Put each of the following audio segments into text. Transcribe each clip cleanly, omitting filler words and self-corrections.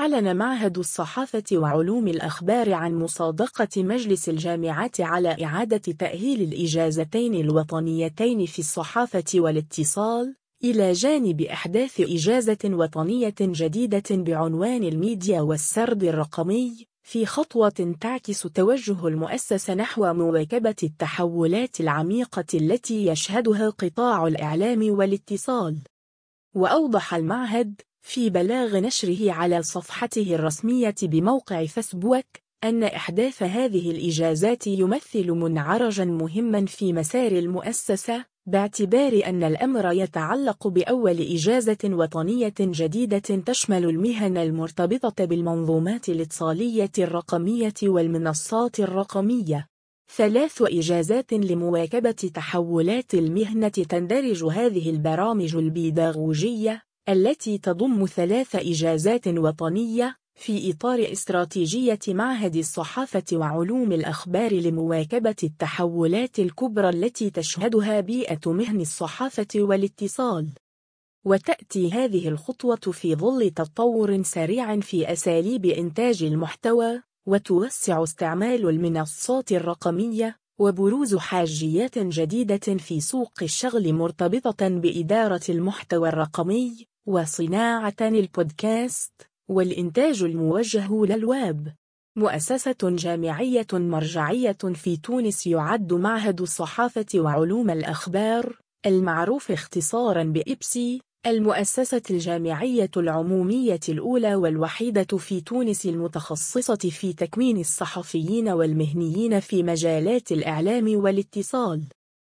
أعلن معهد الصحافة وعلوم الأخبار عن مصادقة مجلس الجامعات على إعادة تأهيل الإجازتين الوطنيتين في الصحافة والاتصال، إلى جانب إحداث إجازة وطنية جديدة بعنوان الميديا والسرد الرقمي، في خطوة تعكس توجه المؤسسة نحو مواكبة التحولات العميقة التي يشهدها قطاع الإعلام والاتصال. وأوضح المعهد في بلاغ نشره على صفحته الرسمية بموقع فيسبوك أن إحداث هذه الإجازات يمثل منعرجاً مهماً في مسار المؤسسة، باعتبار أن الأمر يتعلق بأول إجازة وطنية جديدة تشمل المهن المرتبطة بالمنظومات الاتصالية الرقمية والمنصات الرقمية. 3 إجازات لمواكبة تحولات المهنة. تندرج هذه البرامج البيداغوجية التي تضم 3 إجازات وطنية في إطار استراتيجية معهد الصحافة وعلوم الأخبار لمواكبة التحولات الكبرى التي تشهدها بيئة مهن الصحافة والاتصال. وتأتي هذه الخطوة في ظل تطور سريع في أساليب إنتاج المحتوى، وتوسع استعمال المنصات الرقمية، وبروز حاجيات جديدة في سوق الشغل مرتبطة بإدارة المحتوى الرقمي، وصناعة البودكاست، والإنتاج الموجه للويب. مؤسسة جامعية مرجعية في تونس يعد معهد الصحافة وعلوم الأخبار، المعروف اختصاراً بإبسي، المؤسسة الجامعية العمومية الأولى والوحيدة في تونس المتخصصة في تكوين الصحفيين والمهنيين في مجالات الإعلام والاتصال.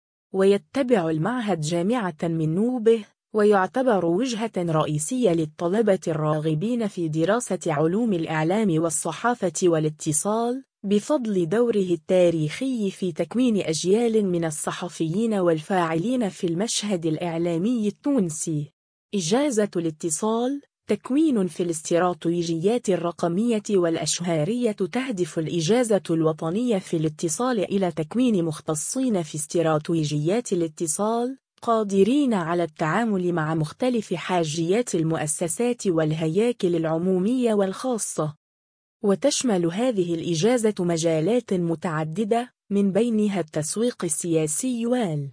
ويتبع المعهد جامعة من نوبه، ويعتبر وجهة رئيسية للطلبة الراغبين في دراسة علوم الإعلام والصحافة والاتصال، بفضل دوره التاريخي في تكوين أجيال من الصحفيين والفاعلين في المشهد الإعلامي التونسي. إجازة الاتصال، تكوين في الاستراتيجيات الرقمية والأشهارية. تهدف الإجازة الوطنية في الاتصال إلى تكوين مختصين في استراتيجيات الاتصال، قادرين على التعامل مع مختلف حاجيات المؤسسات والهياكل العمومية والخاصة. وتشمل هذه الإجازة مجالات متعددة، من بينها التسويق السياسي